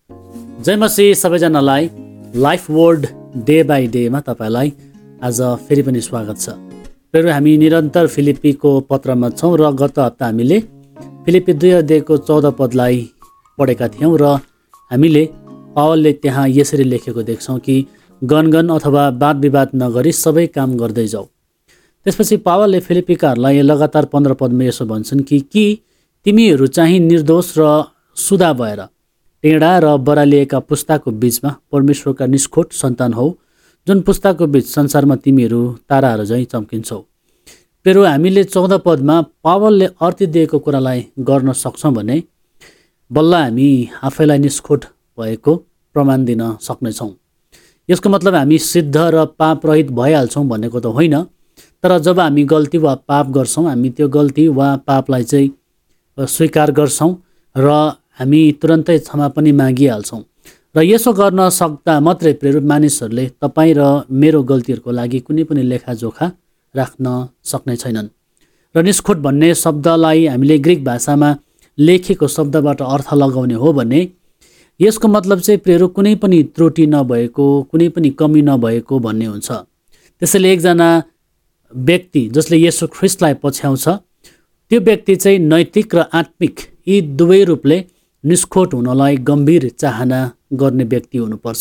जय मसीह सबैजनालाई life word day by डेमा तपाईँलाई आज फेरि पनि स्वागत छ। फेरि हामी निरन्तर फिलिप्पीको पत्रमा छौँ र गत हप्ता हामीले फिलिप्पी 2 अध्यायको 14 पदलाई पढेका थियौँ र हामीले पावलले त्यहाँ यसरी लेखेको देख्छौँ कि गनगन अथवा वाद विवाद नगरी सबै काम गर्दै जाऊ। त्यसपछि पावलले फिलिप्पीकाहरूलाई लगातार 15 पदमा यसो भन्छन् कि तिमीहरू चाहिँ निर्दोष र सुधा भएर टेढा र बरालिएका पुस्ताको बीचमा परमेश्वरका निष्खोट सन्तान हौ, जुन पुस्ताको बीच संसारमा तिमीहरू ताराहरू झैँ चम्किन्छौ। फेरि हामीले 14 पदमा पावलले अर्ती दिएको कुरालाई गर्न सक्छौँ भने बल्ल हामी आफैलाई निष्खोट भएको प्रमाण दिन सक्नेछौँ। यसको मतलब हामी सिद्ध र पाप रहित भइहाल्छौँ भनेको त होइन, तर जब हामी गल्ती वा पाप गर्छौँ हामी त्यो गल्ती वा पापलाई चाहिँ स्वीकार गर्छौँ र हामी तुरन्तै क्षमा पनि मागिहाल्छौँ। र यसो गर्न सक्दा मात्रै प्रेरित मानिसहरूले तपाईँ र मेरो गल्तीहरूको लागि कुनै पनि लेखाजोखा राख्न सक्ने छैनन्। र निष्खोट भन्ने शब्दलाई हामीले ग्रिक भाषामा लेखेको शब्दबाट अर्थ लगाउने हो भने यसको मतलब चाहिँ प्रेरित कुनै पनि त्रुटि नभएको, कुनै पनि कमी नभएको भन्ने हुन्छ। त्यसैले एकजना व्यक्ति जसले येशू ख्रिस्टलाई पछ्याउँछ त्यो व्यक्ति चाहिँ नैतिक र आत्मिक यी दुवै रूपले निष्खोट हुनलाई गम्भीर चाहना गर्ने व्यक्ति हुनुपर्छ।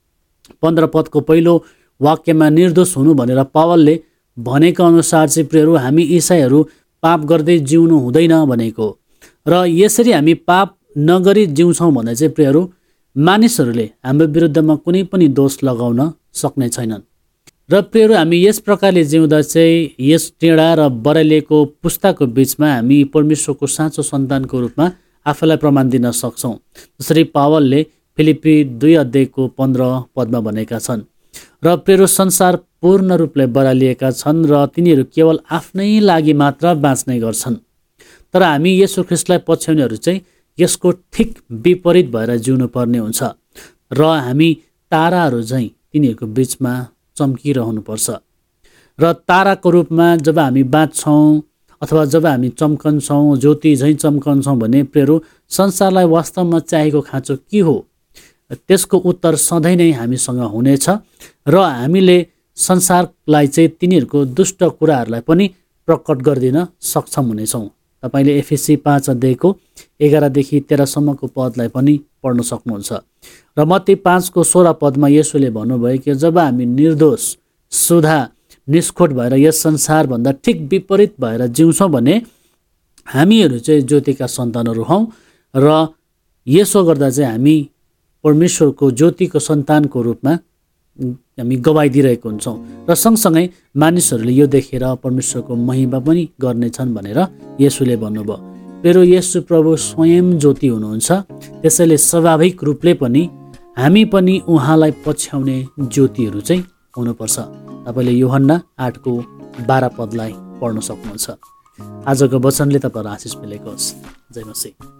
15 पदको पहिलो वाक्यमा निर्दोष हुनु भनेर पावलले भनेको अनुसार चाहिँ प्रेरु हामी ईसाईहरू पाप गर्दै जिउनु हुँदैन भनेको। र यसरी हामी पाप नगरी जिउँछौँ भने चाहिँ प्रेरु मानिसहरूले हाम्रो विरुद्धमा कुनै पनि दोष लगाउन सक्ने छैनन्। र प्रेरु हामी यस प्रकारले जिउँदा चाहिँ यस टेढा र बरालिएको पुस्ताको बीचमा हामी परमेश्वरको साँचो सन्तानको रूपमा आफैलाई प्रमाण दिन सक्छौँ। जसरी पावलले फिलिप्पी 2 अध्यायको 15 पदमा भनेका छन्। र प्रेरो संसार पूर्ण रूपले बरालिएका छन् र तिनीहरू केवल आफ्नै लागि मात्र बाँच्ने गर्छन्। तर हामी येशू ख्रिस्टलाई पछ्याउनेहरू चाहिँ यसको ठिक विपरीत भएर जिउनु पर्ने हुन्छ र हामी ताराहरू झैँ तिनीहरूको बीचमा चम्किरहनुपर्छ। र ताराको रूपमा जब हामी बाँच्छौँ अथवा जब हामी चम्कन्छौँ, ज्योति झैँ चम्कन्छौँ भने प्रेरु संसारलाई वास्तवमा चाहिएको खाँचो के हो त्यसको उत्तर सधैँ नै हामीसँग हुनेछ र हामीले संसारलाई चाहिँ तिनीहरूको दुष्ट कुराहरूलाई पनि प्रकट गरिदिन सक्षम हुनेछौँ। तपाईँले एफएसी 5 अध्यायको 11 देखि 13 सम्मको पदलाई पनि पढ्न सक्नुहुन्छ। र मत्ती 5 को 16 पदमा येशूले भन्नुभयो कि जब हामी निर्दोष, सुधा, निष्खोट भएर यस संसारभन्दा ठिक विपरीत भएर जिउँछौँ भने हामीहरू चाहिँ ज्योतिका सन्तानहरू हौँ र यसो गर्दा चाहिँ हामी परमेश्वरको ज्योतिको सन्तानको रूपमा हामी गवाई दिइरहेको हुन्छौँ। र सँगसँगै मानिसहरूले यो देखेर परमेश्वरको महिमा पनि गर्नेछन् भनेर येशूले भन्नुभयो। फेरि येशू प्रभु स्वयं ज्योति हुनुहुन्छ, त्यसैले स्वाभाविक रूपले पनि हामी पनि उहाँलाई पछ्याउने ज्योतिहरू चाहिँ हुनुपर्छ। तपाईँले यूहन्ना 8 को 12 पदलाई पढ्न सक्नुहुन्छ। आजको वचनले तपाईँलाई आशिष मिलेको होस्। जय मसीह।